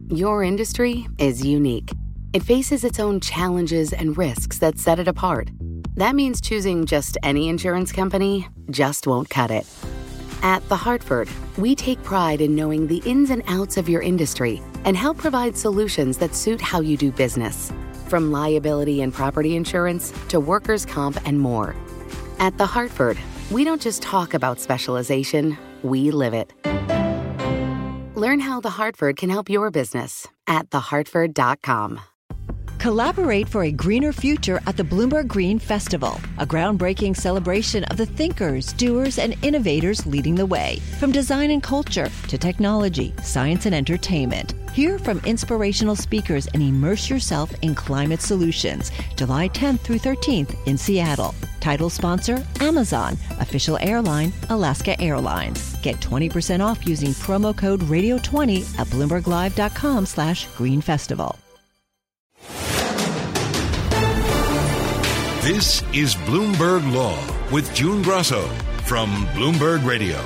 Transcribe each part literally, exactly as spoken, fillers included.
Your industry is unique. It faces its own challenges and risks that set it apart. That means choosing just any insurance company just won't cut it. At The Hartford, we take pride in knowing the ins and outs of your industry and help provide solutions that suit how you do business. From liability and property insurance to workers' comp and more. At The Hartford, we don't just talk about specialization, we live it. Learn how The Hartford can help your business at the hartford dot com. Collaborate for a greener future at the Bloomberg Green Festival, a groundbreaking celebration of the thinkers, doers, and innovators leading the way. From design and culture to technology, science, and entertainment. Hear from inspirational speakers and immerse yourself in climate solutions. July tenth through thirteenth in Seattle. Title sponsor, Amazon. Official airline, Alaska Airlines. Get twenty percent off using promo code radio twenty at bloomberg live dot com slash green festival. This is Bloomberg Law with June Grasso from Bloomberg Radio.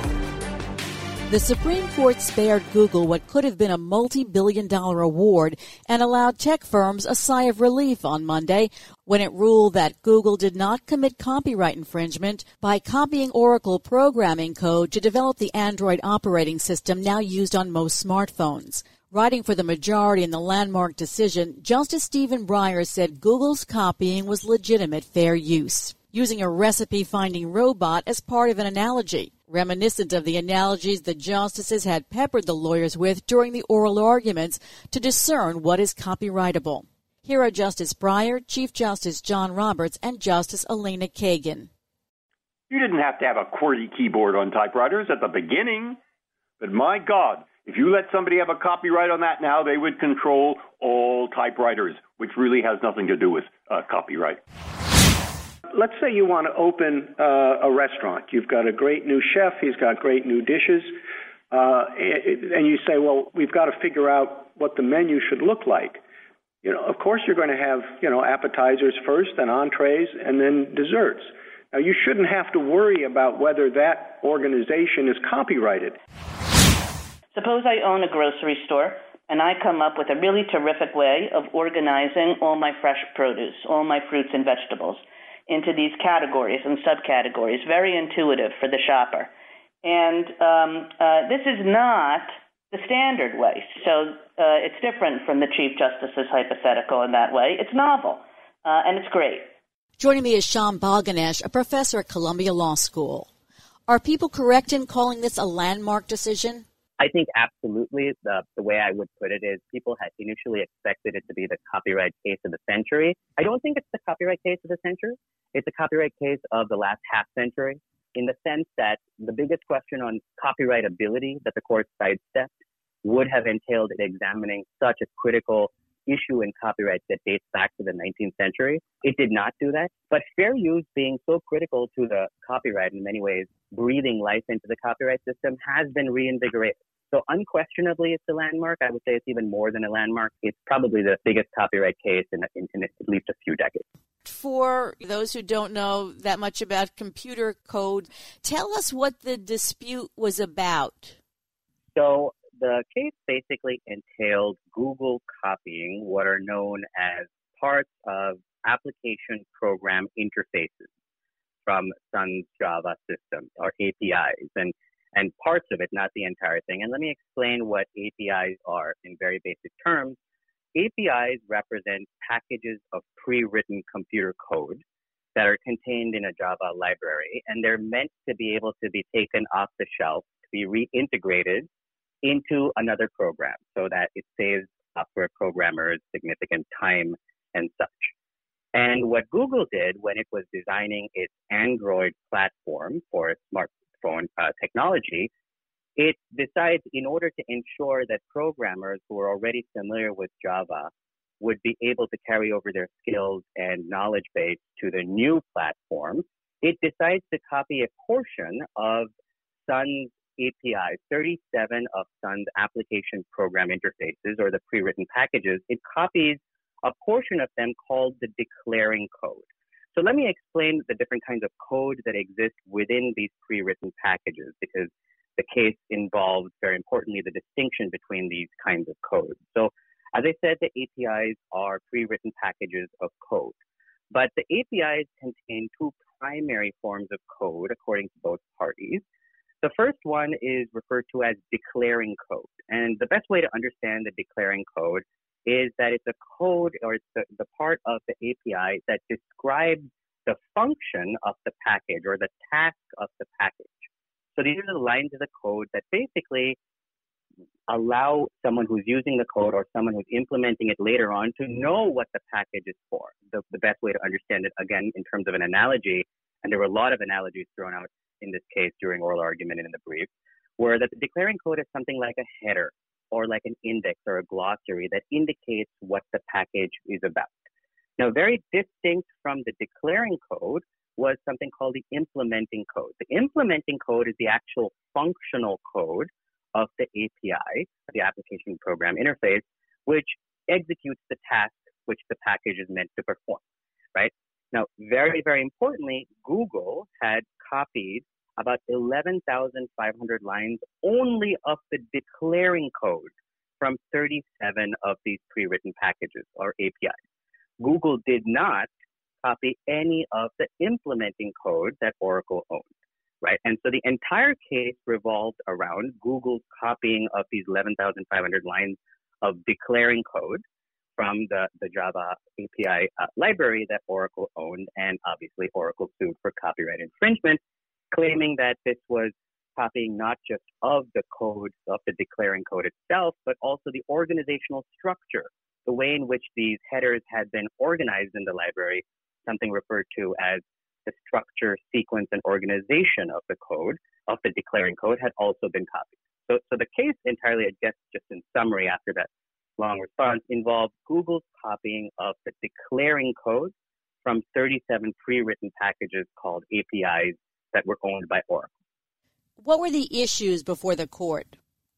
The Supreme Court spared Google what could have been a multi-billion dollar award and allowed tech firms a sigh of relief on Monday when it ruled that Google did not commit copyright infringement by copying Oracle programming code to develop the Android operating system now used on most smartphones. Writing for the majority in the landmark decision, Justice Stephen Breyer said Google's copying was legitimate fair use, using a recipe-finding robot as part of an analogy, reminiscent of the analogies the justices had peppered the lawyers with during the oral arguments to discern what is copyrightable. Here are Justice Breyer, Chief Justice John Roberts, and Justice Elena Kagan. You didn't have to have a QWERTY keyboard on typewriters at the beginning, but my God, if you let somebody have a copyright on that now, they would control all typewriters, which really has nothing to do with uh, copyright. Let's say you want to open uh, a restaurant. You've got a great new chef. He's got great new dishes. Uh, and you say, well, we've got to figure out what the menu should look like. You know, of course, you're going to have, you know, appetizers first and entrees and then desserts. Now, you shouldn't have to worry about whether that organization is copyrighted. Suppose I own a grocery store and I come up with a really terrific way of organizing all my fresh produce, all my fruits and vegetables into these categories and subcategories, very intuitive for the shopper. And um, uh, this is not the standard way. So uh, it's different from the Chief Justice's hypothetical in that way. It's novel, uh, and it's great. Joining me is Shyam Bhalganesh, a professor at Columbia Law School. Are people correct in calling this a landmark decision? I think absolutely. The, the way I would put it is people had initially expected it to be the copyright case of the century. I don't think it's the copyright case of the century. It's a copyright case of the last half century in the sense that the biggest question on copyrightability that the court sidestepped would have entailed examining such a critical issue in copyright that dates back to the nineteenth century. It did not do that. But fair use being so critical to the copyright in many ways, breathing life into the copyright system has been reinvigorated. So unquestionably, it's a landmark. I would say it's even more than a landmark. It's probably the biggest copyright case in, in, in at least a few decades. For those who don't know that much about computer code, tell us what the dispute was about. So the case basically entailed Google copying what are known as parts of application program interfaces from Sun's Java system, or A P Is. And And parts of it, not the entire thing. And let me explain what A P Is are in very basic terms. A P Is represent packages of pre-written computer code that are contained in a Java library, and they're meant to be able to be taken off the shelf, to be reintegrated into another program so that it saves software programmers significant time and such. And what Google did when it was designing its Android platform for smart phone uh, technology, it decides in order to ensure that programmers who are already familiar with Java would be able to carry over their skills and knowledge base to the new platform, it decides to copy a portion of Sun's A P Is, thirty-seven of Sun's application program interfaces, or the pre-written packages. It copies a portion of them called the declaring code. So let me explain the different kinds of code that exist within these pre-written packages, because the case involves, very importantly, the distinction between these kinds of codes. So, as I said, the A P Is are pre-written packages of code. But the A P Is contain two primary forms of code, according to both parties. The first one is referred to as declaring code. And the best way to understand the declaring code is that it's a code, or it's the, the part of the A P I that describes the function of the package or the task of the package. So these are the lines of the code that basically allow someone who's using the code or someone who's implementing it later on to know what the package is for. The, the best way to understand it, again, in terms of an analogy, and there were a lot of analogies thrown out in this case during oral argument and in the brief, were that the declaring code is something like a header or like an index or a glossary that indicates what the package is about. Now, very distinct from the declaring code was something called the implementing code. The implementing code is the actual functional code of the A P I, the application program interface, which executes the task which the package is meant to perform, right? Now, very, very importantly, Google had copied about eleven thousand five hundred lines only of the declaring code from thirty-seven of these pre-written packages or A P Is. Google did not copy any of the implementing code that Oracle owned, right? And so the entire case revolved around Google's copying of these eleven thousand five hundred lines of declaring code from the, the Java A P I uh, library that Oracle owned, and obviously Oracle sued for copyright infringement, claiming that this was copying not just of the code, of the declaring code itself, but also the organizational structure, the way in which these headers had been organized in the library, something referred to as the structure, sequence, and organization of the code, of the declaring code, had also been copied. So, so the case entirely, I guess, just in summary after that long response, involved Google's copying of the declaring code from thirty-seven pre-written packages called A P Is that were owned by Oracle. What were the issues before the court?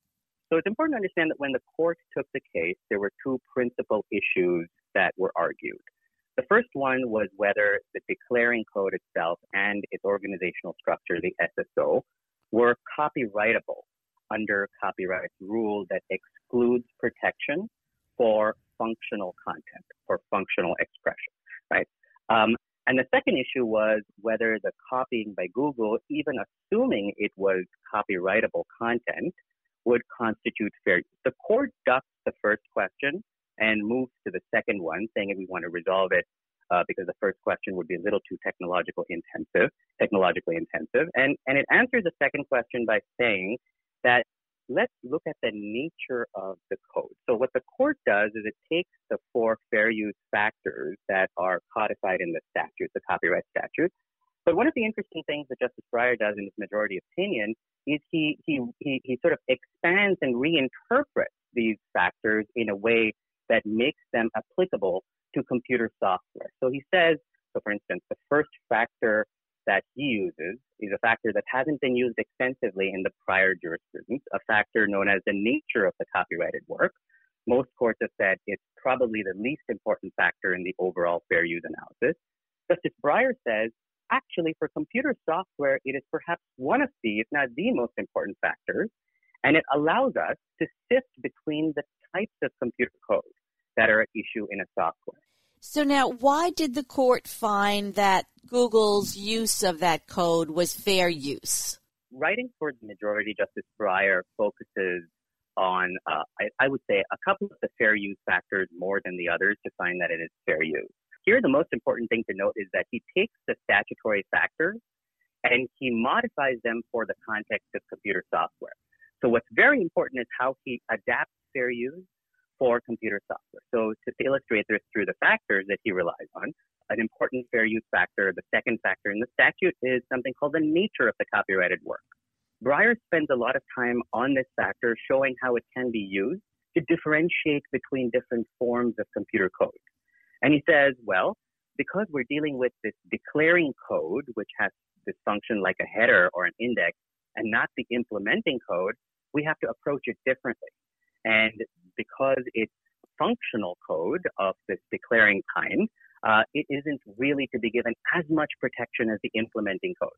So it's important to understand that when the court took the case, there were two principal issues that were argued. The first one was whether the declaring code itself and its organizational structure, the S S O, were copyrightable under copyright's rule that excludes protection for functional content, for functional expression, right? Um, and the second issue was whether the copying by Google, even assuming it was copyrightable content, would constitute fair use. The court ducked the first question and moved to the second one, saying that we want to resolve it uh, because the first question would be a little too technological intensive, technologically intensive. And, and it answers the second question by saying that let's look at the nature of the code. So what the court does is it takes the four fair use factors that are codified in the statute, the copyright statute. But one of the interesting things that Justice Breyer does in his majority opinion is he, he, he, he sort of expands and reinterprets these factors in a way that makes them applicable to computer software. So he says, so for instance, the first factor that he uses is a factor that hasn't been used extensively in the prior jurisprudence, a factor known as the nature of the copyrighted work. Most courts have said it's probably the least important factor in the overall fair use analysis. Justice Breyer says, actually, for computer software, it is perhaps one of the, if not the most important factors, and it allows us to sift between the types of computer code that are at issue in a software. So now, why did the court find that Google's use of that code was fair use? Writing for the majority, Justice Breyer focuses on, uh, I, I would say, a couple of the fair use factors more than the others to find that it is fair use. Here, the most important thing to note is that he takes the statutory factors and he modifies them for the context of computer software. So what's very important is how he adapts fair use for computer software. So to illustrate this through the factors that he relies on, an important fair use factor, the second factor in the statute, is something called the nature of the copyrighted work. Breyer spends a lot of time on this factor, showing how it can be used to differentiate between different forms of computer code. And he says, well, because we're dealing with this declaring code, which has this function like a header or an index, and not the implementing code, we have to approach it differently. And because it's functional code of this declaring kind, uh, it isn't really to be given as much protection as the implementing code.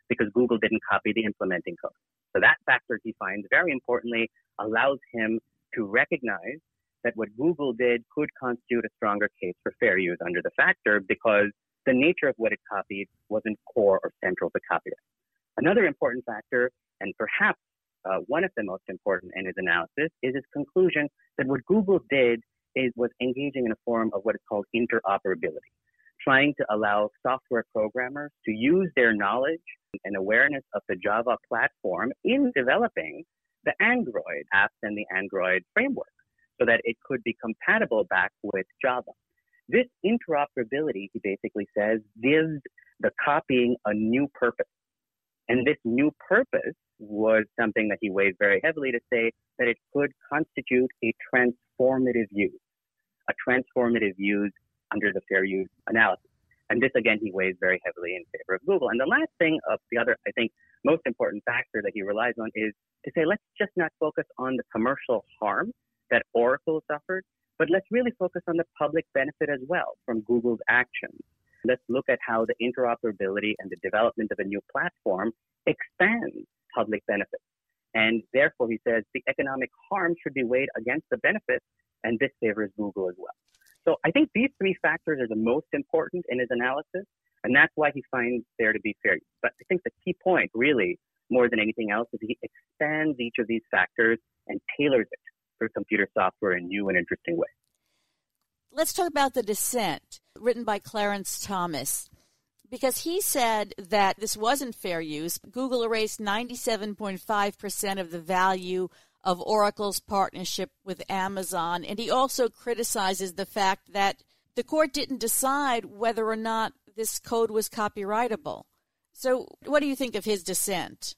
because Google didn't copy the implementing code. So that factor, he finds, very importantly, allows him to recognize that what Google did could constitute a stronger case for fair use under the factor because the nature of what it copied wasn't core or central to copyright. Another important factor, and perhaps uh, one of the most important in his analysis, is his conclusion that what Google did is was engaging in a form of what is called interoperability, trying to allow software programmers to use their knowledge and awareness of the Java platform in developing the Android apps and the Android framework so that it could be compatible back with Java. This interoperability, he basically says, gives the copying a new purpose. And this new purpose was something that he weighed very heavily to say that it could constitute a transformative use, a transformative use under the fair use analysis. And this, again, he weighs very heavily in favor of Google. And the last thing of the other, I think, most important factor that he relies on is to say, let's just not focus on the commercial harm that Oracle suffered, but let's really focus on the public benefit as well from Google's actions. Let's look at how the interoperability and the development of a new platform expands public benefits. And therefore, he says the economic harm should be weighed against the benefits, and this favors Google as well. So I think these three factors are the most important in his analysis, and that's why he finds there to be fair use. But I think the key point, really, more than anything else, is he expands each of these factors and tailors it for computer software in new and interesting ways. Let's talk about the dissent written by Clarence Thomas, because he said that this wasn't fair use. Google erased ninety-seven point five percent of the value of Oracle's partnership with Amazon, and he also criticizes the fact that the court didn't decide whether or not this code was copyrightable. So what do you think of his dissent?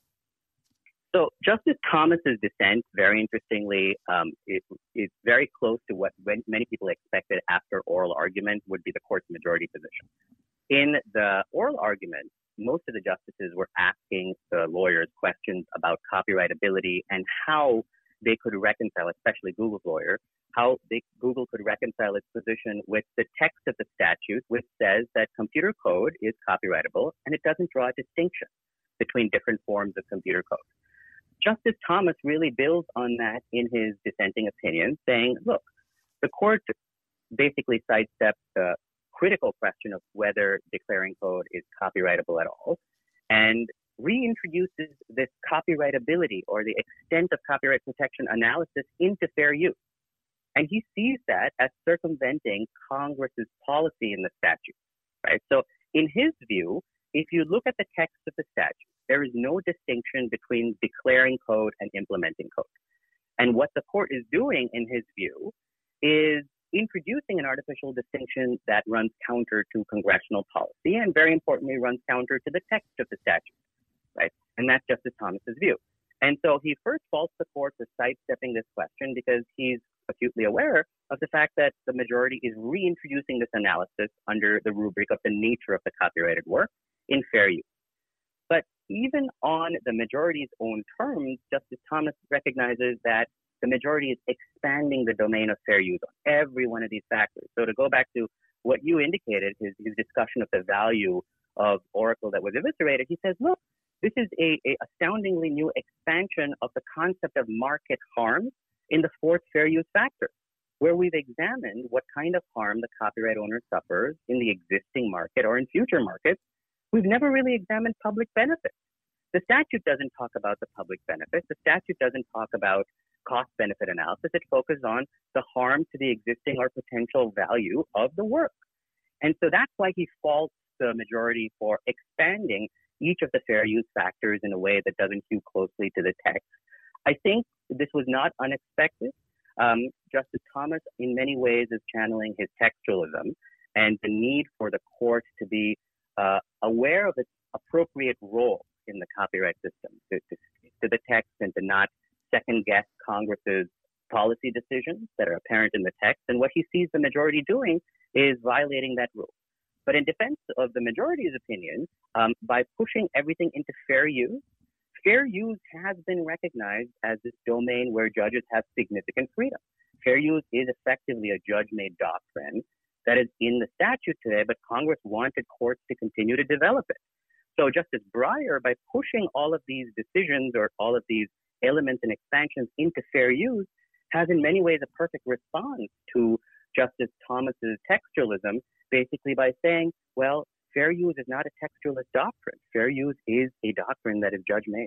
So Justice Thomas's dissent, very interestingly, um, is, is very close to what many people expected after oral argument would be the court's majority position. In the oral argument, most of the justices were asking the lawyers questions about copyrightability and how they could reconcile, especially Google's lawyer, how they, Google could reconcile its position with the text of the statute, which says that computer code is copyrightable and it doesn't draw a distinction between different forms of computer code. Justice Thomas really builds on that in his dissenting opinion, saying, look, the court basically sidesteps the critical question of whether declaring code is copyrightable at all and reintroduces this copyrightability or the extent of copyright protection analysis into fair use. And he sees that as circumventing Congress's policy in the statute, right? So in his view, if you look at the text of the statute, there is no distinction between declaring code and implementing code. And what the court is doing, in his view, is introducing an artificial distinction that runs counter to congressional policy and, very importantly, runs counter to the text of the statute, right? And that's Justice Thomas's view. And so he first faults the court for sidestepping this question because he's acutely aware of the fact that the majority is reintroducing this analysis under the rubric of the nature of the copyrighted work in fair use. But even on the majority's own terms, Justice Thomas recognizes that the majority is expanding the domain of fair use on every one of these factors. So to go back to what you indicated, his, his discussion of the value of Oracle that was eviscerated, he says, look, this is a, a astoundingly new expansion of the concept of market harm in the fourth fair use factor, where we've examined what kind of harm the copyright owner suffers in the existing market or in future markets. We've never really examined public benefits. The statute doesn't talk about the public benefits. The statute doesn't talk about cost-benefit analysis. It focuses on the harm to the existing or potential value of the work. And so that's why he faults the majority for expanding each of the fair use factors in a way that doesn't hew closely to the text. I think this was not unexpected. Um, Justice Thomas, in many ways, is channeling his textualism and the need for the court to be uh, aware of its appropriate role in the copyright system, to, to stick to the text and to not second-guess Congress's policy decisions that are apparent in the text. And what he sees the majority doing is violating that rule. But in defense of the majority's opinion, um, by pushing everything into fair use, fair use has been recognized as this domain where judges have significant freedom. Fair use is effectively a judge-made doctrine that is in the statute today, but Congress wanted courts to continue to develop it. So Justice Breyer, by pushing all of these decisions or all of these elements and expansions into fair use, has in many ways a perfect response to Justice Thomas's textualism, basically by saying, well, fair use is not a textualist doctrine. Fair use is a doctrine that is judge-made.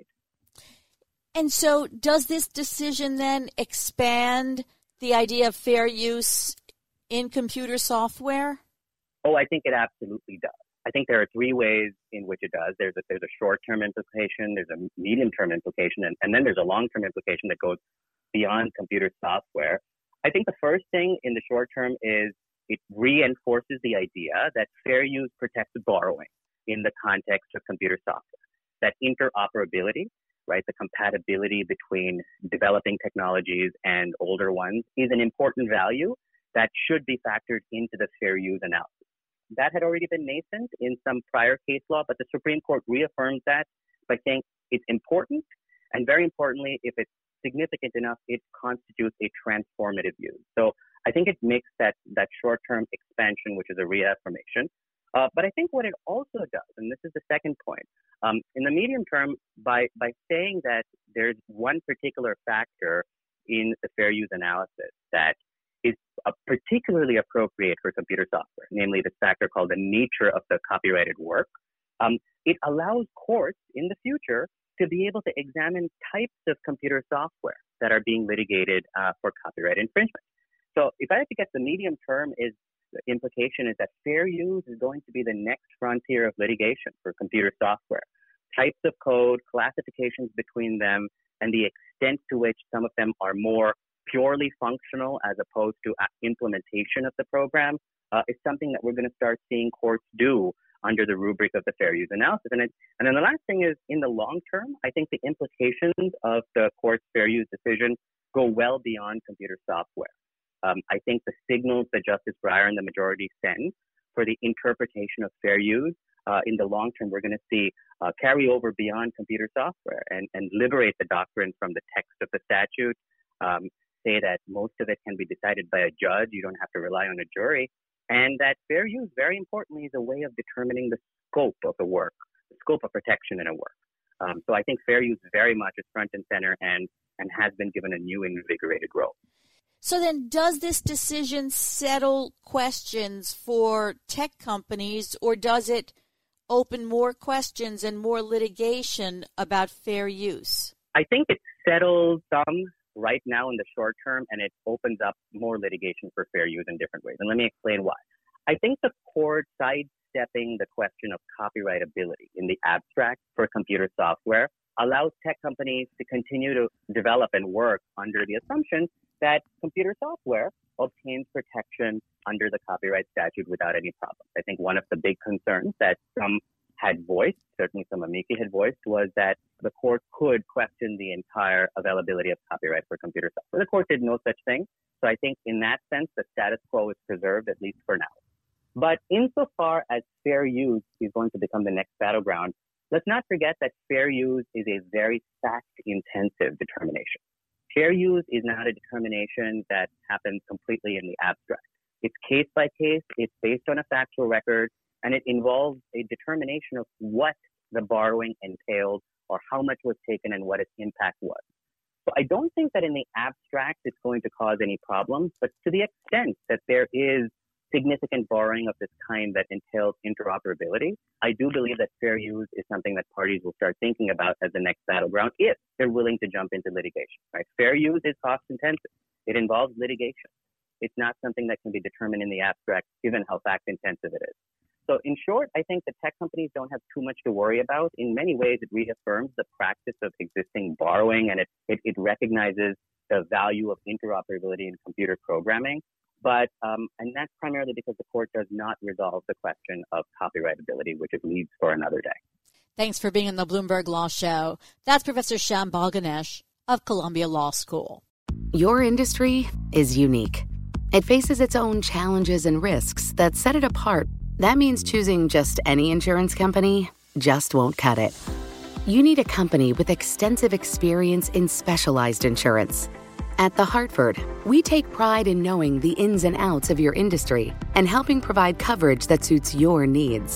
And so does this decision then expand the idea of fair use in computer software? Oh, I think it absolutely does. I think there are three ways in which it does. There's a, there's a short-term implication, there's a medium-term implication, and, and then there's a long-term implication that goes beyond computer software. I think the first thing in the short term is it reinforces the idea that fair use protects borrowing in the context of computer software. That interoperability, right, the compatibility between developing technologies and older ones is an important value that should be factored into the fair use analysis. That had already been nascent in some prior case law, but the Supreme Court reaffirms that by saying it's important, and very importantly, if it's significant enough, it constitutes a transformative use. So I think it makes that, that short-term expansion, which is a reaffirmation. Uh, but I think what it also does, and this is the second point, um, in the medium term, by, by saying that there's one particular factor in the fair use analysis that is uh, particularly appropriate for computer software, namely this factor called the nature of the copyrighted work, um, it allows courts in the future to be able to examine types of computer software that are being litigated uh, for copyright infringement. So if I have to get the medium term, is the implication is that fair use is going to be the next frontier of litigation for computer software. Types of code, classifications between them, and the extent to which some of them are more purely functional as opposed to implementation of the program uh, is something that we're going to start seeing courts do under the rubric of the fair use analysis. And, it, and then the last thing is, in the long term, I think the implications of the court's fair use decision go well beyond computer software. Um, I think the signals that Justice Breyer and the majority send for the interpretation of fair use uh, in the long term, we're going to see uh, carry over beyond computer software and, and liberate the doctrine from the text of the statute, um, say that most of it can be decided by a judge, you don't have to rely on a jury, and that fair use, very importantly, is a way of determining the scope of the work, the scope of protection in a work. Um, so I think fair use very much is front and center and, and has been given a new invigorated role. So then does this decision settle questions for tech companies, or does it open more questions and more litigation about fair use? I think it settles some right now in the short term, and it opens up more litigation for fair use in different ways. And let me explain why. I think the court sidestepping the question of copyrightability in the abstract for computer software allows tech companies to continue to develop and work under the assumption that computer software obtains protection under the copyright statute without any problem. I think one of the big concerns that some had voiced, certainly some amici had voiced, was that the court could question the entire availability of copyright for computer software. The court did no such thing. So I think in that sense, the status quo is preserved, at least for now. But insofar as fair use is going to become the next battleground, let's not forget that fair use is a very fact-intensive determination. Fair use is not a determination that happens completely in the abstract. It's case by case, it's based on a factual record, and it involves a determination of what the borrowing entailed or how much was taken and what its impact was. So I don't think that in the abstract it's going to cause any problems, but to the extent that there is significant borrowing of this kind that entails interoperability, I do believe that fair use is something that parties will start thinking about as the next battleground if they're willing to jump into litigation. Right? Fair use is cost intensive. It involves litigation. It's not something that can be determined in the abstract given how fact intensive it is. So in short, I think the tech companies don't have too much to worry about. In many ways, it reaffirms the practice of existing borrowing, and it, it, it recognizes the value of interoperability in computer programming. But, um, and that's primarily because the court does not resolve the question of copyrightability, which it leaves for another day. Thanks for being on the Bloomberg Law Show. That's Professor Shambal Ganesh of Columbia Law School. Your industry is unique. It faces its own challenges and risks that set it apart. That means choosing just any insurance company just won't cut it. You need a company with extensive experience in specialized insurance. At The Hartford, we take pride in knowing the ins and outs of your industry and helping provide coverage that suits your needs.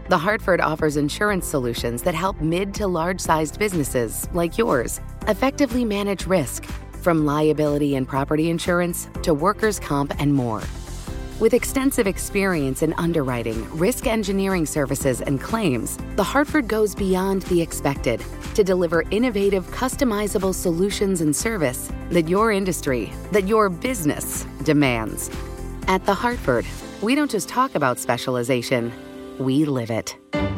The Hartford offers insurance solutions that help mid to large-sized businesses like yours effectively manage risk, from liability and property insurance to workers' comp and more. With extensive experience in underwriting, risk engineering services, and claims, The Hartford goes beyond the expected to deliver innovative, customizable solutions and service that your industry, that your business demands. At The Hartford, we don't just talk about specialization, we live it.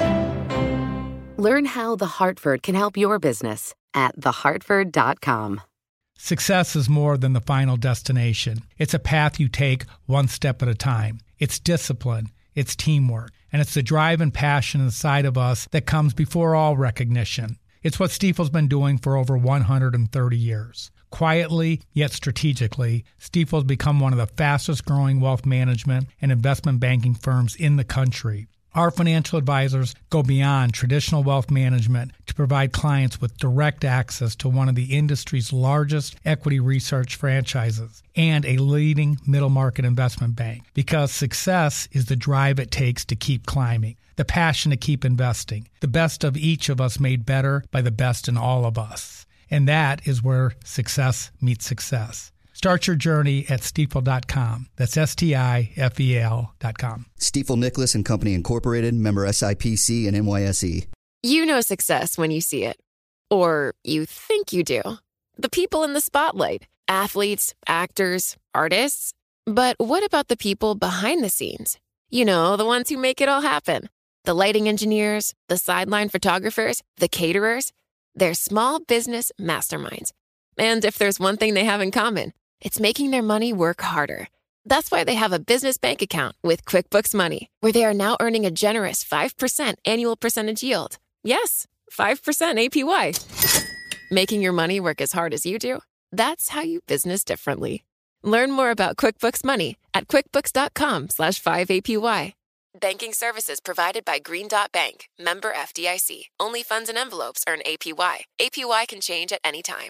Learn how The Hartford can help your business at the hartford dot com. Success is more than the final destination. It's a path you take one step at a time. It's discipline, it's teamwork, and it's the drive and passion inside of us that comes before all recognition. It's what Stifel's been doing for over one hundred thirty years. Quietly, yet strategically, Stifel's become one of the fastest growing wealth management and investment banking firms in the country. Our financial advisors go beyond traditional wealth management to provide clients with direct access to one of the industry's largest equity research franchises and a leading middle market investment bank. Because success is the drive it takes to keep climbing, the passion to keep investing, the best of each of us made better by the best in all of us. And that is where success meets success. Start your journey at stifel dot com. That's S T I F E L dot com. Stifel Nicholas and Company Incorporated, member S I P C and N Y S E. You know success when you see it. Or you think you do. The people in the spotlight. Athletes, actors, artists. But what about the people behind the scenes? You know, the ones who make it all happen. The lighting engineers, the sideline photographers, the caterers. They're small business masterminds. And if there's one thing they have in common, it's making their money work harder. That's why they have a business bank account with QuickBooks Money, where they are now earning a generous five percent annual percentage yield. Yes, five percent A P Y. Making your money work as hard as you do? That's how you business differently. Learn more about QuickBooks Money at quickbooks.com slash 5APY. Banking services provided by Green Dot Bank, member F D I C. Only funds and envelopes earn A P Y. A P Y can change at any time.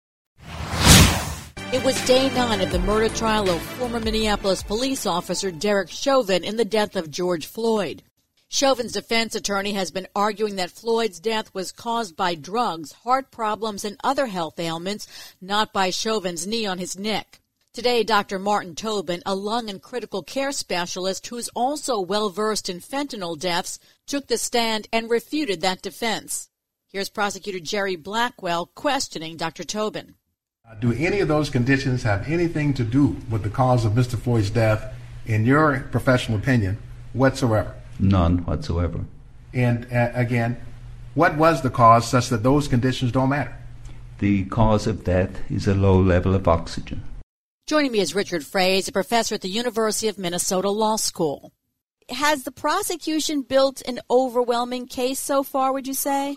It was day nine of the murder trial of former Minneapolis police officer Derek Chauvin in the death of George Floyd. Chauvin's defense attorney has been arguing that Floyd's death was caused by drugs, heart problems, and other health ailments, not by Chauvin's knee on his neck. Today, Doctor Martin Tobin, a lung and critical care specialist who's also well-versed in fentanyl deaths, took the stand and refuted that defense. Here's Prosecutor Jerry Blackwell questioning Doctor Tobin. Do any of those conditions have anything to do with the cause of Mister Floyd's death, in your professional opinion, whatsoever? None whatsoever. And uh, again, what was the cause such that those conditions don't matter? The cause of death is a low level of oxygen. Joining me is Richard Fraze, a professor at the University of Minnesota Law School. Has the prosecution built an overwhelming case so far, would you say?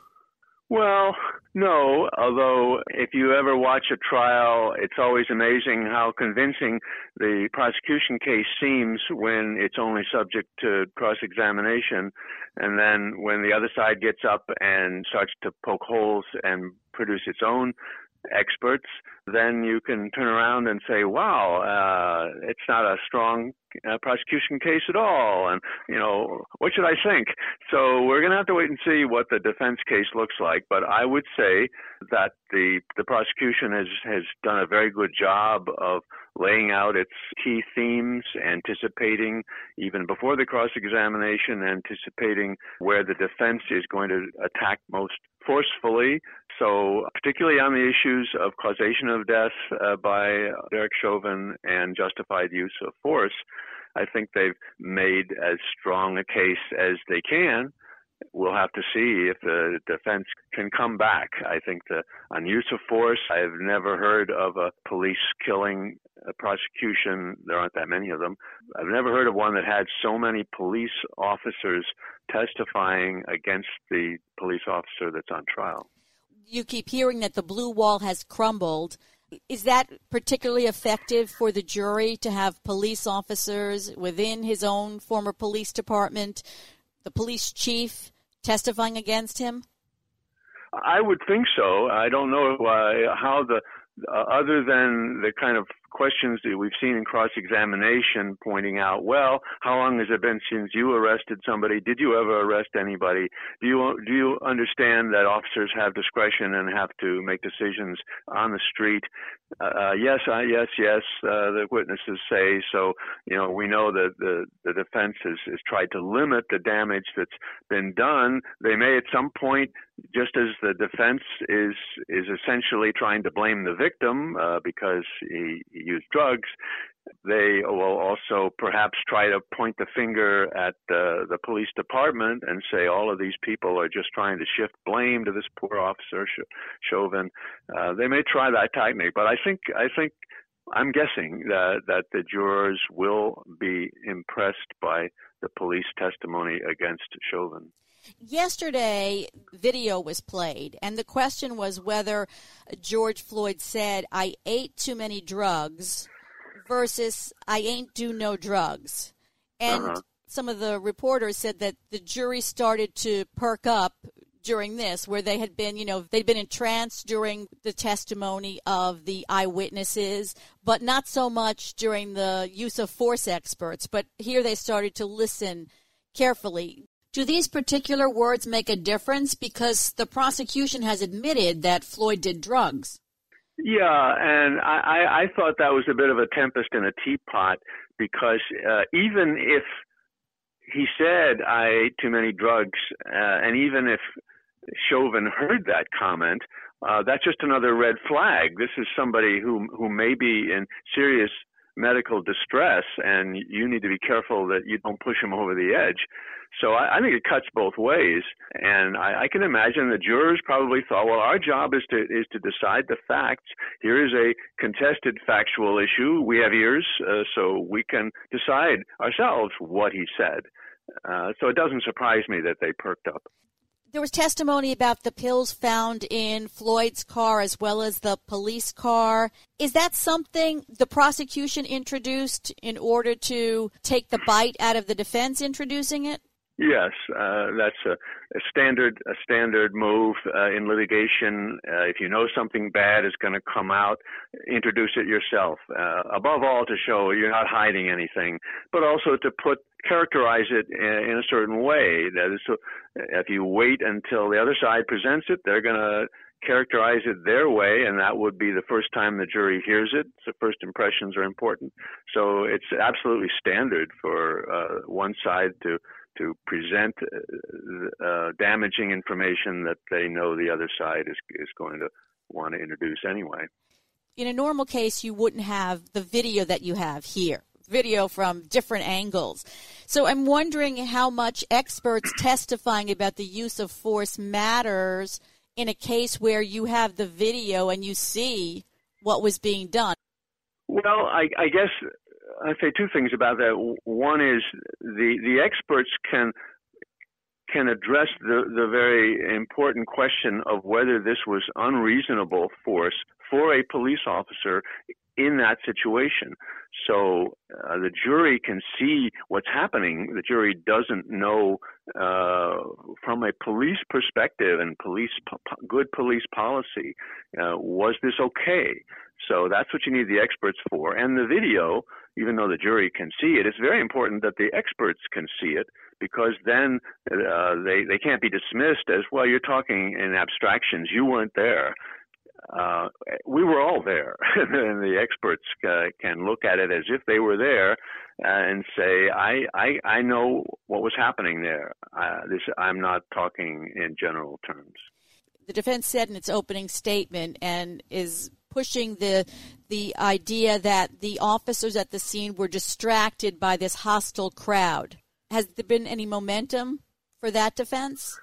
Well, no, although if you ever watch a trial, it's always amazing how convincing the prosecution case seems when it's only subject to cross-examination. And then when the other side gets up and starts to poke holes and produce its own experts, then you can turn around and say, wow, uh, it's not a strong uh, prosecution case at all. And, you know, what should I think? So we're going to have to wait and see what the defense case looks like. But I would say that the the prosecution has, has done a very good job of laying out its key themes, anticipating, even before the cross-examination, anticipating where the defense is going to attack most forcefully. So particularly on the issues of causation of death uh, by Derek Chauvin and justified use of force, I think they've made as strong a case as they can. We'll have to see if the defense can come back. I think the on use of force, I've never heard of a police killing a prosecution. There aren't that many of them. I've never heard of one that had so many police officers testifying against the police officer that's on trial. You keep hearing that the blue wall has crumbled. Is that particularly effective for the jury to have police officers within his own former police department, the police chief testifying against him? I would think so. I don't know uh, how the, uh, other than the kind of questions that we've seen in cross-examination pointing out, well, how long has it been since you arrested somebody? Did you ever arrest anybody? Do you do you understand that officers have discretion and have to make decisions on the street? Uh, yes, uh, yes, yes, uh, the witnesses say. So, you know, we know that the, the defense has, has tried to limit the damage that's been done. They may at some point, just as the defense is is essentially trying to blame the victim uh, because he, he used drugs, they will also perhaps try to point the finger at uh, the police department and say all of these people are just trying to shift blame to this poor officer, Chauvin. Uh, they may try that technique, but I think I think I'm guessing that that the jurors will be impressed by the police testimony against Chauvin. Yesterday, video was played, and the question was whether George Floyd said, "I ate too many drugs," versus "I ain't do no drugs." And uh-huh. some of the reporters said that the jury started to perk up during this, where they had been, you know, they'd been entranced during the testimony of the eyewitnesses, but not so much during the use of force experts. But here they started to listen carefully. Do these particular words make a difference? Because the prosecution has admitted that Floyd did drugs. Yeah, and I, I thought that was a bit of a tempest in a teapot, because uh, even if he said, "I ate too many drugs," uh, and even if Chauvin heard that comment, uh, that's just another red flag. This is somebody who who may be in serious medical distress, and you need to be careful that you don't push him over the edge. So I, I think it cuts both ways, and I, I can imagine the jurors probably thought, well, our job is to is to decide the facts. Here is a contested factual issue. We have ears, uh, so we can decide ourselves what he said. Uh, so it doesn't surprise me that they perked up. There was testimony about the pills found in Floyd's car as well as the police car. Is that something the prosecution introduced in order to take the bite out of the defense introducing it? Yes, uh, that's a, a standard a standard move uh, in litigation. Uh, if you know something bad is going to come out, introduce it yourself. Uh, above all, to show you're not hiding anything, but also to put characterize it in, in a certain way. That is, so if you wait until the other side presents it, they're going to characterize it their way, and that would be the first time the jury hears it. So first impressions are important. So it's absolutely standard for uh, one side to to present uh, uh, damaging information that they know the other side is is going to want to introduce anyway. In a normal case, you wouldn't have the video that you have here, video from different angles. So I'm wondering how much experts testifying about the use of force matters in a case where you have the video and you see what was being done. Well, I, I guess I'd say two things about that. One is the, the experts can can address the, the very important question of whether this was unreasonable force for a police officer in that situation. So uh, the jury can see what's happening. The jury doesn't know uh, from a police perspective and police po- good police policy, uh, was this okay? So that's what you need the experts for. And the video, even though the jury can see it, it's very important that the experts can see it, because then uh, they, they can't be dismissed as, well, you're talking in abstractions. You weren't there. Uh, we were all there, and the experts uh, can look at it as if they were there and say, I, I, I know what was happening there. Uh, this, I'm not talking in general terms. The defense said in its opening statement and is pushing the the idea that the officers at the scene were distracted by this hostile crowd. Has there been any momentum for that defense?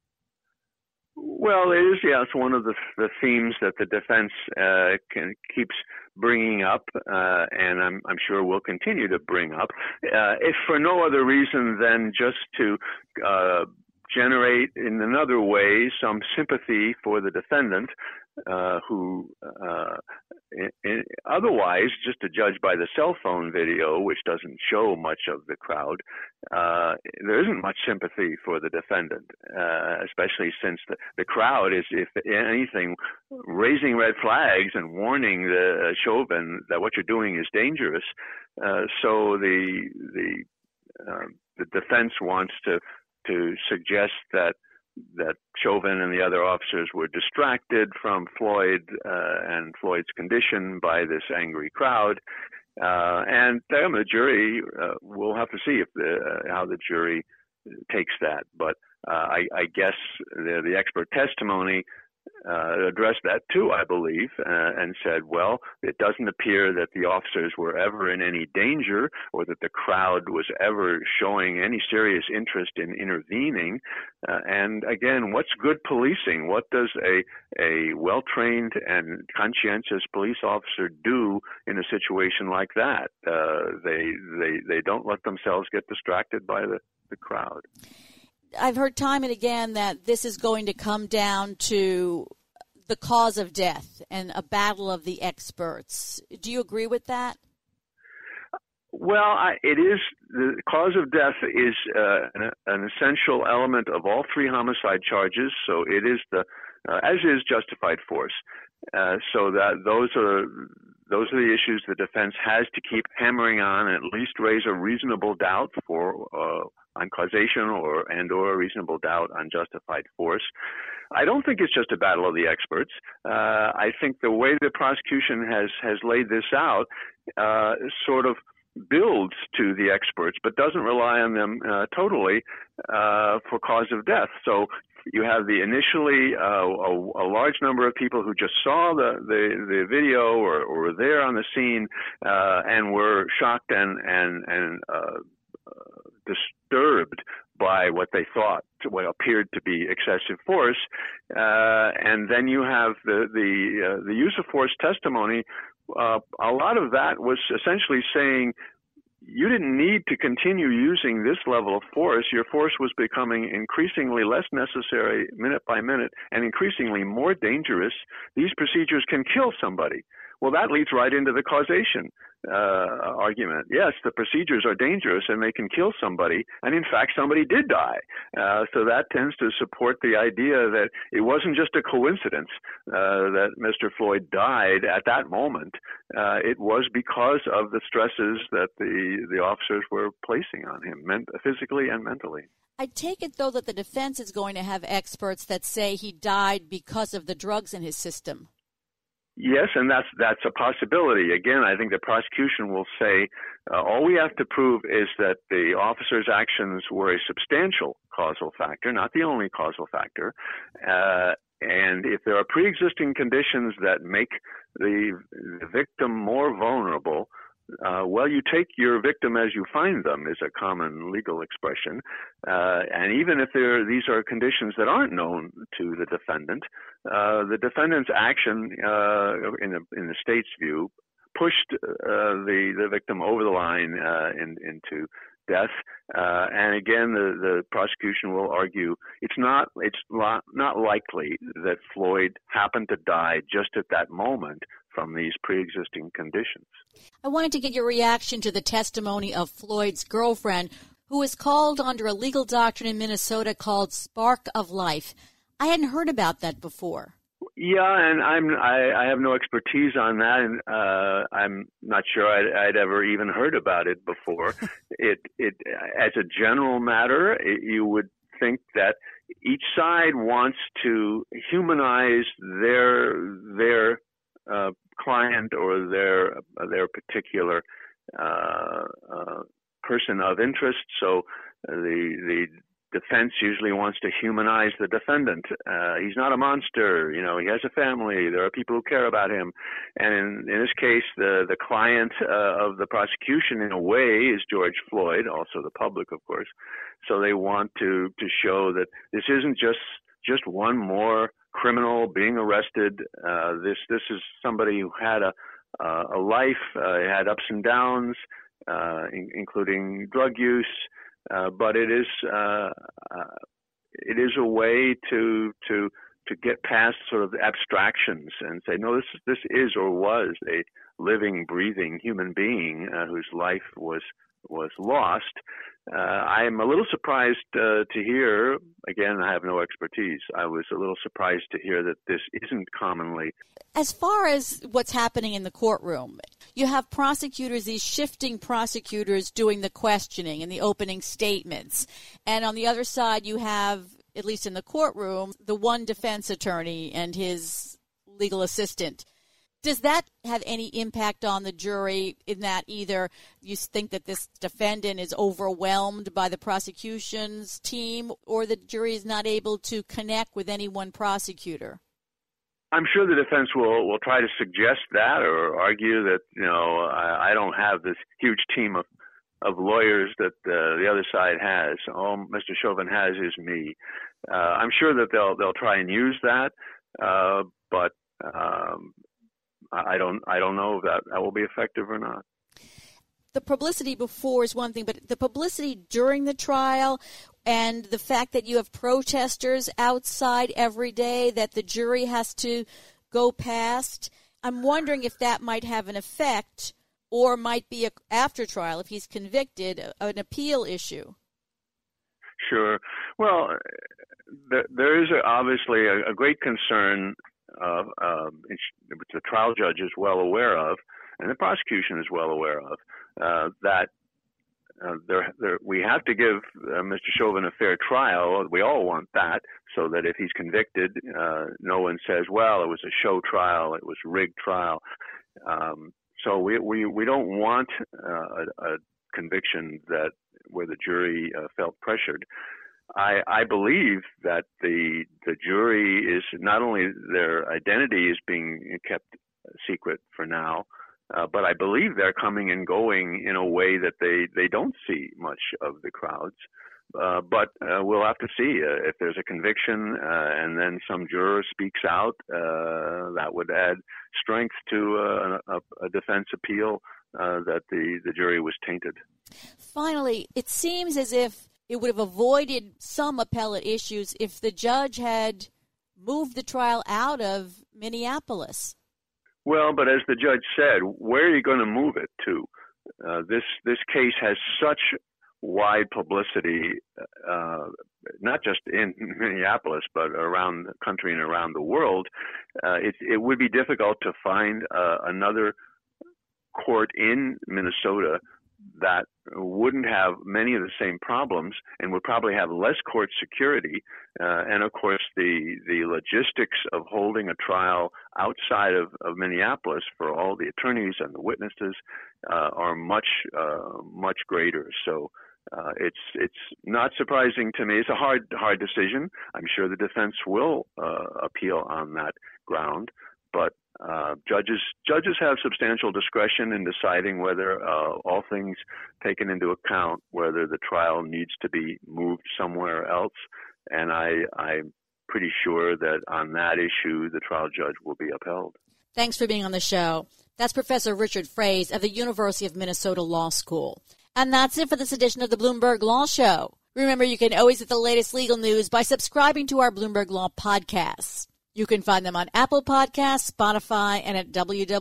Well, it is, yeah, it's one of the, the themes that the defense uh, can, keeps bringing up, uh, and I'm, I'm sure will continue to bring up, uh, if for no other reason than just to uh, generate in another way some sympathy for the defendant. uh, who uh, in, in, otherwise, just to judge by the cell phone video, which doesn't show much of the crowd, uh, there isn't much sympathy for the defendant, uh, especially since the, the crowd is, if anything, raising red flags and warning the uh, Chauvin that what you're doing is dangerous. Uh, so the the uh, the defense wants to to suggest that that Chauvin and the other officers were distracted from Floyd uh, and Floyd's condition by this angry crowd. Uh, and um, the jury, uh, we'll have to see if the, uh, how the jury takes that. But uh, I, I guess the, the expert testimony uh, addressed that too, I believe, uh, and said, well, it doesn't appear that the officers were ever in any danger or that the crowd was ever showing any serious interest in intervening. Uh, and again, what's good policing? What does a, a well-trained and conscientious police officer do in a situation like that? Uh, they, they, they don't let themselves get distracted by the, the crowd. I've heard time and again that this is going to come down to the cause of death and a battle of the experts. Do you agree with that? Well, I, it is the cause of death is uh, an, an essential element of all three homicide charges. So it is the uh, as is justified force. Uh, so that those are those are the issues the defense has to keep hammering on and at least raise a reasonable doubt for. Uh, on causation or and or a reasonable doubt on justified force. I don't think it's just a battle of the experts. Uh, I think the way the prosecution has, has laid this out uh, sort of builds to the experts, but doesn't rely on them uh, totally uh, for cause of death. So you have the initially uh, a, a large number of people who just saw the, the, the video or, or were there on the scene uh, and were shocked and, and, and uh, uh, disturbed by what they thought, what appeared to be excessive force, uh, and then you have the the uh, the use of force testimony. Uh, a lot of that was essentially saying you didn't need to continue using this level of force. Your force was becoming increasingly less necessary minute by minute and increasingly more dangerous. These procedures can kill somebody. Well, that leads right into the causation uh, argument. Yes, the procedures are dangerous and they can kill somebody. And in fact, somebody did die. Uh, so that tends to support the idea that it wasn't just a coincidence uh, that Mister Floyd died at that moment. Uh, it was because of the stresses that the, the officers were placing on him, ment- physically and mentally. I take it, though, that the defense is going to have experts that say he died because of the drugs in his system. Yes, and that's that's a possibility. Again, I think the prosecution will say uh, all we have to prove is that the officer's actions were a substantial causal factor, not the only causal factor. Uh, and if there are pre-existing conditions that make the, the victim more vulnerable, Uh, well, you take your victim as you find them is a common legal expression. Uh, and even if there, these are conditions that aren't known to the defendant, uh, the defendant's action uh, in, the, in the state's view pushed uh, the, the victim over the line uh, in, into death. Uh, and again, the, the prosecution will argue it's not it's not, not likely that Floyd happened to die just at that moment from these pre-existing conditions. I wanted to get your reaction to the testimony of Floyd's girlfriend, who was called under a legal doctrine in Minnesota called Spark of Life. I hadn't heard about that before. Yeah, and I'm I, I have no expertise on that, and uh, I'm not sure I'd, I'd ever even heard about it before. it it as a general matter, it, you would think that each side wants to humanize their their uh, client or their uh, their particular uh, uh, person of interest. So uh, the the defense usually wants to humanize the defendant. Uh, he's not a monster. You know, he has a family. There are people who care about him. And in, in this case, the the client uh, of the prosecution, in a way, is George Floyd, also the public, of course. So they want to to show that this isn't just just one more criminal being arrested. Uh, this this is somebody who had a uh, a life, uh, had ups and downs, uh, in, including drug use. Uh, but it is uh, uh, it is a way to to to get past sort of the abstractions and say, no, this this is or was a living, breathing human being uh, whose life was was lost. Uh, I'm a little surprised uh, to hear, again, I have no expertise, I was a little surprised to hear that this isn't commonly. As far as what's happening in the courtroom, you have prosecutors, these shifting prosecutors doing the questioning and the opening statements. And on the other side, you have, at least in the courtroom, the one defense attorney and his legal assistant. Does that have any impact on the jury in that either you think that this defendant is overwhelmed by the prosecution's team or the jury is not able to connect with any one prosecutor? I'm sure the defense will, will try to suggest that or argue that, you know, I, I don't have this huge team of, of lawyers that uh, the other side has. All Mister Chauvin has is me. Uh, I'm sure that they'll they'll try and use that, uh, but um, I don't I don't know if that, that will be effective or not. The publicity before is one thing, but the publicity during the trial and the fact that you have protesters outside every day that the jury has to go past, I'm wondering if that might have an effect or might be, a, after trial, if he's convicted, an appeal issue. Sure. Well, there, there is a, obviously a, a great concern of, um, which the trial judge is well aware of, and the prosecution is well aware of, uh, that uh, there, there, we have to give uh, Mister Chauvin a fair trial. We all want that, so that if he's convicted, uh, no one says, well, it was a show trial, it was a rigged trial. Um, so we, we, we don't want uh, a, a conviction that where the jury uh, felt pressured. I, I believe that the the jury is not only their identity is being kept secret for now, uh, but I believe they're coming and going in a way that they, they don't see much of the crowds. Uh, but uh, we'll have to see uh, if there's a conviction uh, and then some juror speaks out. Uh, that would add strength to uh, a, a defense appeal uh, that the, the jury was tainted. Finally, it seems as if it would have avoided some appellate issues if the judge had moved the trial out of Minneapolis. Well, but as the judge said, where are you going to move it to? Uh, this this case has such wide publicity, uh, not just in Minneapolis, but around the country and around the world. Uh, it, it would be difficult to find uh, another court in Minnesota that wouldn't have many of the same problems and would probably have less court security. Uh, and of course, the, the logistics of holding a trial outside of, of Minneapolis for all the attorneys and the witnesses uh, are much, uh, much greater. So uh, it's, it's not surprising to me. It's a hard, hard decision. I'm sure the defense will uh, appeal on that ground, but Uh, judges judges have substantial discretion in deciding whether, uh, all things taken into account, whether the trial needs to be moved somewhere else. And I, I'm pretty sure that on that issue, the trial judge will be upheld. Thanks for being on the show. That's Professor Richard Frase of the University of Minnesota Law School. And that's it for this edition of the Bloomberg Law Show. Remember, you can always get the latest legal news by subscribing to our Bloomberg Law podcasts. You can find them on Apple Podcasts, Spotify, and at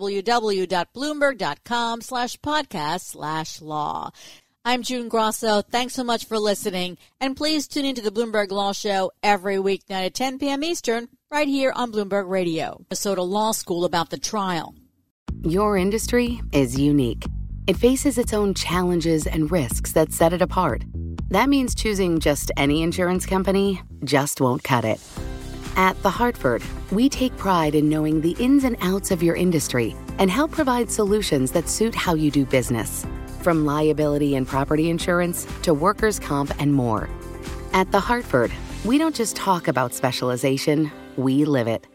www.bloomberg.com slash podcast slash law. I'm June Grosso. Thanks so much for listening. And please tune into the Bloomberg Law Show every weeknight at ten p.m. Eastern, right here on Bloomberg Radio. Minnesota Law School about the trial. Your industry is unique. It faces its own challenges and risks that set it apart. That means choosing just any insurance company just won't cut it. At The Hartford, we take pride in knowing the ins and outs of your industry and help provide solutions that suit how you do business, from liability and property insurance to workers' comp and more. At The Hartford, we don't just talk about specialization, we live it.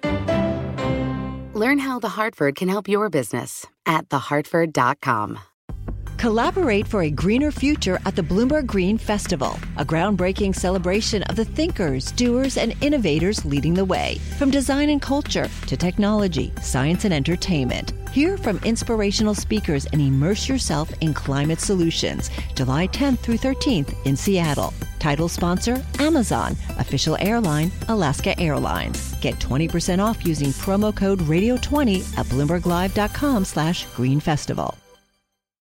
Learn how The Hartford can help your business at the hartford dot com. Collaborate for a greener future at the Bloomberg Green Festival, a groundbreaking celebration of the thinkers, doers, and innovators leading the way. From design and culture to technology, science, and entertainment. Hear from inspirational speakers and immerse yourself in climate solutions. July tenth through thirteenth in Seattle. Title sponsor, Amazon. Official airline, Alaska Airlines. Get twenty percent off using promo code radio twenty at bloomberg live dot com slash green festival.